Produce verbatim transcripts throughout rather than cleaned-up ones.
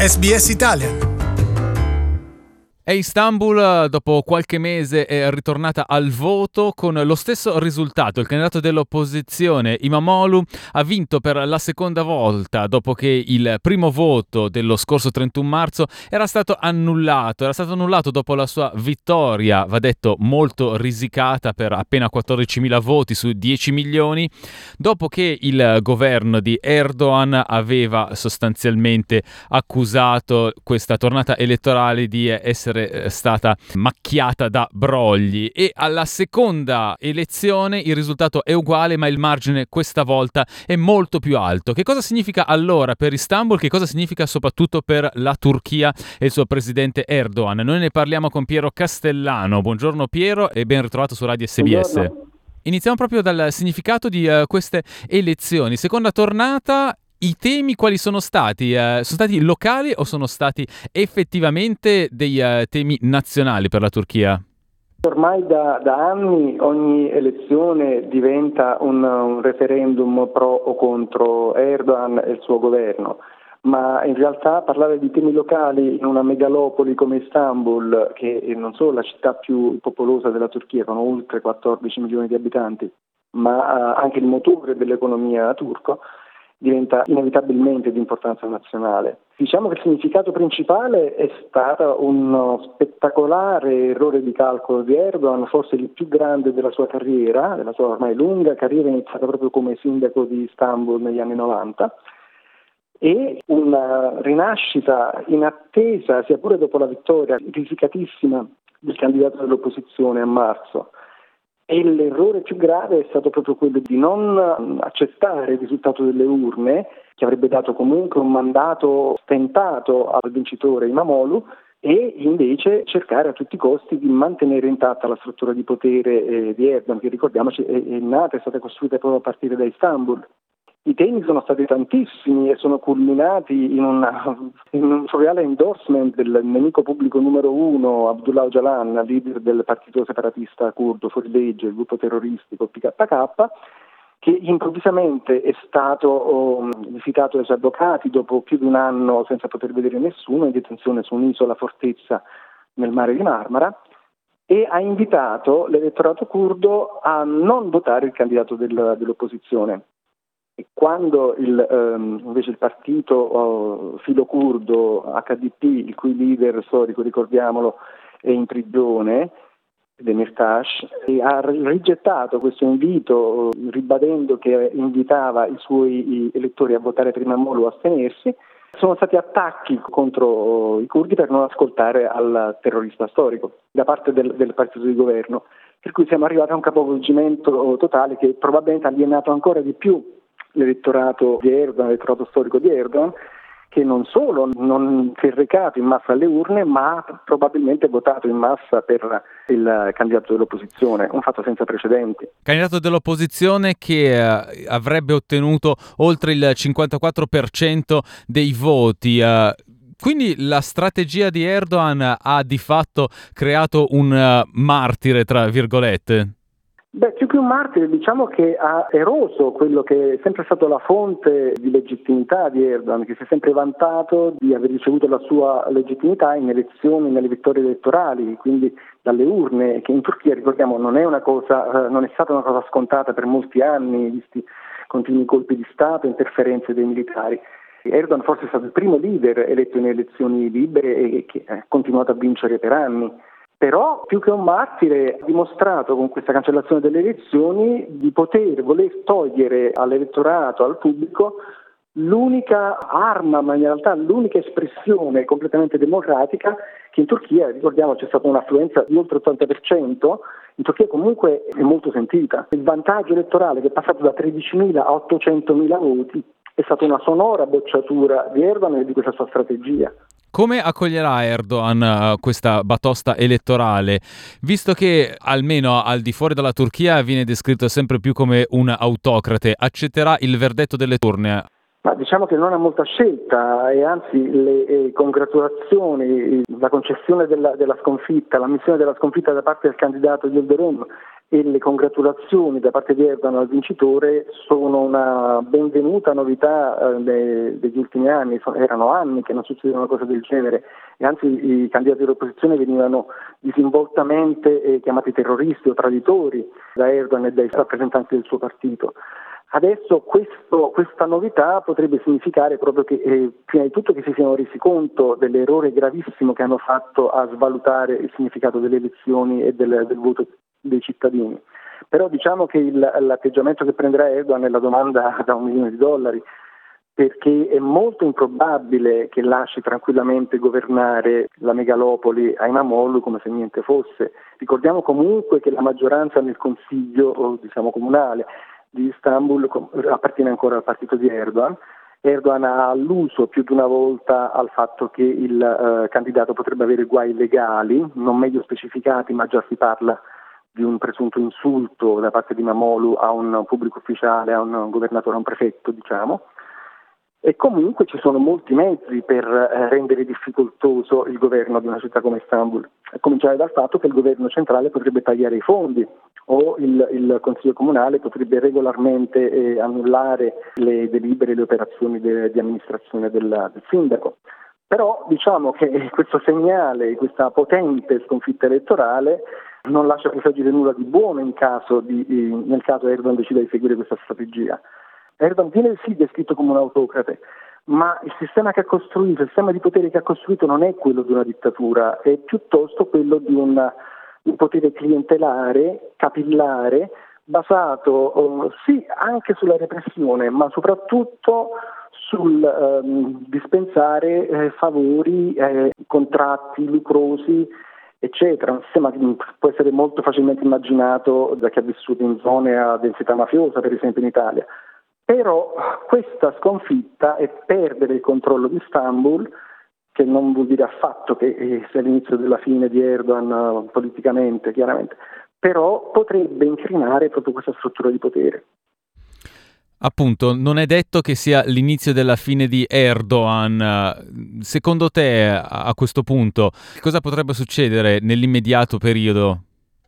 S B S Italian. E Istanbul, dopo qualche mese, è ritornata al voto con lo stesso risultato. Il candidato dell'opposizione, Imamoglu, ha vinto per la seconda volta dopo che il primo voto dello scorso trentuno marzo era stato annullato. Era stato annullato dopo la sua vittoria, va detto molto risicata, per appena quattordicimila voti su dieci milioni, dopo che il governo di Erdogan aveva sostanzialmente accusato questa tornata elettorale di essere stata macchiata da brogli. E alla seconda elezione il risultato è uguale, ma il margine questa volta è molto più alto. Che cosa significa allora per Istanbul? Che cosa significa soprattutto per la Turchia e il suo presidente Erdogan? Noi ne parliamo con Piero Castellano. Buongiorno Piero e ben ritrovato su Radio S B S. Buongiorno. Iniziamo proprio dal significato di uh, queste elezioni. Seconda tornata. I temi quali sono stati? Uh, sono stati locali o sono stati effettivamente dei uh, temi nazionali per la Turchia? Ormai da, da anni ogni elezione diventa un, un referendum pro o contro Erdogan e il suo governo, ma in realtà parlare di temi locali in una megalopoli come Istanbul, che è non solo la città più popolosa della Turchia, con oltre quattordici milioni di abitanti, ma uh, anche il motore dell'economia turco, diventa inevitabilmente di importanza nazionale. Diciamo che il significato principale è stato uno spettacolare errore di calcolo di Erdogan, forse il più grande della sua carriera, della sua ormai lunga carriera iniziata proprio come sindaco di Istanbul negli anni novanta, e una rinascita inattesa, sia pure dopo la vittoria risicatissima del candidato dell'opposizione a marzo. E l'errore più grave è stato proprio quello di non accettare il risultato delle urne, che avrebbe dato comunque un mandato stentato al vincitore Imamoglu, e invece cercare a tutti i costi di mantenere intatta la struttura di potere eh, di Erdogan, che ricordiamoci è, è nata, è stata costruita proprio a partire da Istanbul. I temi sono stati tantissimi e sono culminati in, una, in un surreale endorsement del nemico pubblico numero uno, Abdullah Öcalan, leader del partito separatista curdo fuori legge, il gruppo terroristico P K K, che improvvisamente è stato oh, visitato dai suoi avvocati dopo più di un anno senza poter vedere nessuno, in detenzione su un'isola fortezza nel mare di Marmara, e ha invitato l'elettorato curdo a non votare il candidato del, dell'opposizione. E quando il, um, invece il partito uh, filo-curdo H D P, il cui leader storico, ricordiamolo, è in prigione, Demirtas, e ha rigettato questo invito, ribadendo che invitava i suoi elettori a votare per Imamoglu o astenersi, sono stati attacchi contro i curdi per non ascoltare al terrorista storico da parte del, del partito di governo, per cui siamo arrivati a un capovolgimento totale che probabilmente ha alienato ancora di più l'elettorato di Erdogan, l'elettorato storico di Erdogan, che non solo non si è recato in massa alle urne, ma ha probabilmente votato in massa per il candidato dell'opposizione, un fatto senza precedenti. Candidato dell'opposizione che eh, avrebbe ottenuto oltre il cinquantaquattro per cento dei voti. Eh, quindi la strategia di Erdogan ha di fatto creato un uh, martire, tra virgolette? Beh, più che un martire, diciamo che ha eroso quello che è sempre stato la fonte di legittimità di Erdogan, che si è sempre vantato di aver ricevuto la sua legittimità in elezioni, nelle vittorie elettorali, quindi dalle urne, che in Turchia, ricordiamo, non è una cosa, eh, non è stata una cosa scontata per molti anni, visti continui colpi di Stato, interferenze dei militari. Erdogan forse è stato il primo leader eletto in elezioni libere e che ha continuato a vincere per anni. Però più che un martire ha dimostrato con questa cancellazione delle elezioni di poter voler togliere all'elettorato, al pubblico, l'unica arma, ma in realtà l'unica espressione completamente democratica che in Turchia, ricordiamo, c'è stata un'affluenza di oltre l'ottanta per cento, in Turchia comunque è molto sentita. Il vantaggio elettorale, che è passato da tredicimila a ottocentomila voti, è stata una sonora bocciatura di Erdogan e di questa sua strategia. Come accoglierà Erdogan uh, questa batosta elettorale, visto che almeno al di fuori della Turchia viene descritto sempre più come un autocrate? Accetterà il verdetto delle urne? Ma diciamo che non ha molta scelta e anzi le eh, congratulazioni, la concessione della, della sconfitta, l'ammissione della sconfitta da parte del candidato Yildirim e le congratulazioni da parte di Erdogan al vincitore sono una benvenuta novità eh, de- degli ultimi anni. So, erano anni che non succedeva una cosa del genere e anzi i candidati dell'opposizione venivano disinvoltamente eh, chiamati terroristi o traditori da Erdogan e dai rappresentanti del suo partito. Adesso questo, questa novità potrebbe significare proprio che eh, prima di tutto che si siano resi conto dell'errore gravissimo che hanno fatto a svalutare il significato delle elezioni e del, del voto dei cittadini. Però diciamo che il, l'atteggiamento che prenderà Erdogan è la domanda da un milione di dollari, perché è molto improbabile che lasci tranquillamente governare la megalopoli a Imamoglu come se niente fosse. Ricordiamo comunque che la maggioranza nel consiglio diciamo comunale di Istanbul appartiene ancora al partito di Erdogan. Erdogan ha alluso più di una volta al fatto che il eh, candidato potrebbe avere guai legali, non meglio specificati, ma già si parla di un presunto insulto da parte di Imamoglu a un pubblico ufficiale, a un governatore, a un prefetto, diciamo. E comunque ci sono molti mezzi per eh, rendere difficoltoso il governo di una città come Istanbul, a cominciare dal fatto che il governo centrale potrebbe tagliare i fondi o il, il Consiglio Comunale potrebbe regolarmente eh, annullare le delibere e le operazioni de, di amministrazione del, del sindaco. Però diciamo che questo segnale, questa potente sconfitta elettorale non lascia presagire nulla di buono in caso di, nel caso Erdogan decida di seguire questa strategia. Erdogan viene sì descritto come un autocrate, ma il sistema che ha costruito, il sistema di potere che ha costruito non è quello di una dittatura, è piuttosto quello di un, un potere clientelare, capillare, basato eh, sì anche sulla repressione, ma soprattutto sul ehm, dispensare eh, favori, eh, contratti lucrosi, eccetera. Un sistema che può essere molto facilmente immaginato da chi ha vissuto in zone a densità mafiosa, per esempio in Italia. Però questa sconfitta e perdere il controllo di Istanbul, che non vuol dire affatto che sia l'inizio della fine di Erdogan politicamente, chiaramente, però potrebbe incrinare proprio questa struttura di potere. Appunto, non è detto che sia l'inizio della fine di Erdogan. Secondo te, a questo punto, cosa potrebbe succedere nell'immediato periodo?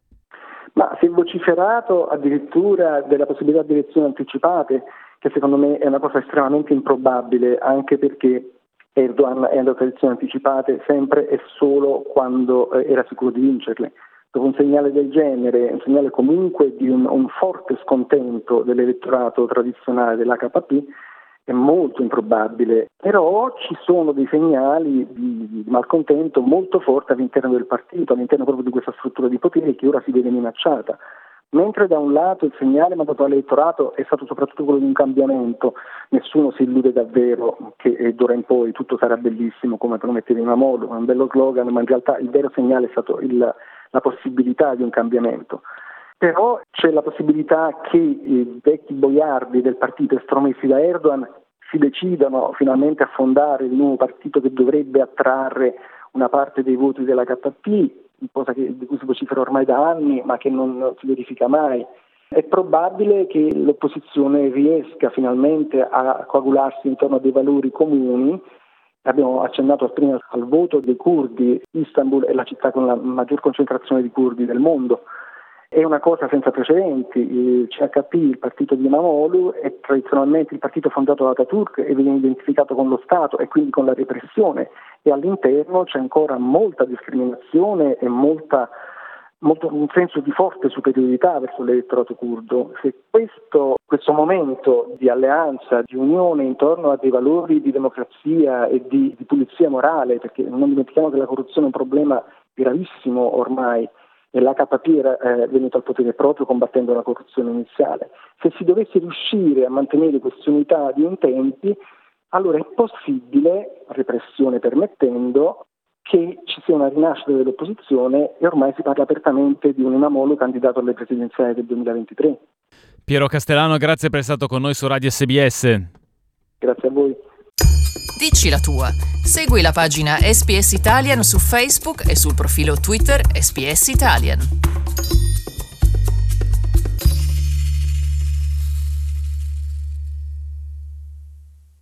Ma si è vociferato addirittura della possibilità di elezioni anticipate, che secondo me è una cosa estremamente improbabile, anche perché Erdogan è andato a elezioni anticipate sempre e solo quando eh, era sicuro di vincerle. Dopo un segnale del genere, un segnale comunque di un, un forte scontento dell'elettorato tradizionale dell'H P P, è molto improbabile. Però ci sono dei segnali di, di malcontento molto forti all'interno del partito, all'interno proprio di questa struttura di potere che ora si vede minacciata. Mentre da un lato il segnale mandato all'elettorato è stato soprattutto quello di un cambiamento, nessuno si illude davvero che d'ora in poi tutto sarà bellissimo come prometteva Imamoglu, è un bello slogan, ma in realtà il vero segnale è stato il, la possibilità di un cambiamento. Però c'è la possibilità che i vecchi boiardi del partito estromessi da Erdogan si decidano finalmente a fondare il nuovo partito che dovrebbe attrarre una parte dei voti dell'H P P, cosa che, di cui si vocifera ormai da anni ma che non si verifica mai. È probabile che l'opposizione riesca finalmente a coagularsi intorno a dei valori comuni. Abbiamo accennato prima al voto dei curdi. Istanbul è la città con la maggior concentrazione di curdi del mondo. È una cosa senza precedenti. Il C H P, il partito di Imamoglu, è tradizionalmente il partito fondato da Atatürk e viene identificato con lo Stato e quindi con la repressione, e all'interno c'è ancora molta discriminazione e molta, molto, un senso di forte superiorità verso l'elettorato curdo. Se questo, questo momento di alleanza, di unione intorno a dei valori di democrazia e di, di pulizia morale, perché non dimentichiamo che la corruzione è un problema gravissimo ormai, e l'H P P era eh, venuto al potere proprio combattendo la corruzione iniziale. Se si dovesse riuscire a mantenere questa unità di intenti, allora è possibile, repressione permettendo, che ci sia una rinascita dell'opposizione e ormai si parla apertamente di un Imamoglu candidato alle presidenziali del duemilaventitré. Piero Castellano, grazie per essere stato con noi su Radio S B S. Grazie a voi. Dici la tua. Segui la pagina S B S Italian su Facebook e sul profilo Twitter S B S Italian.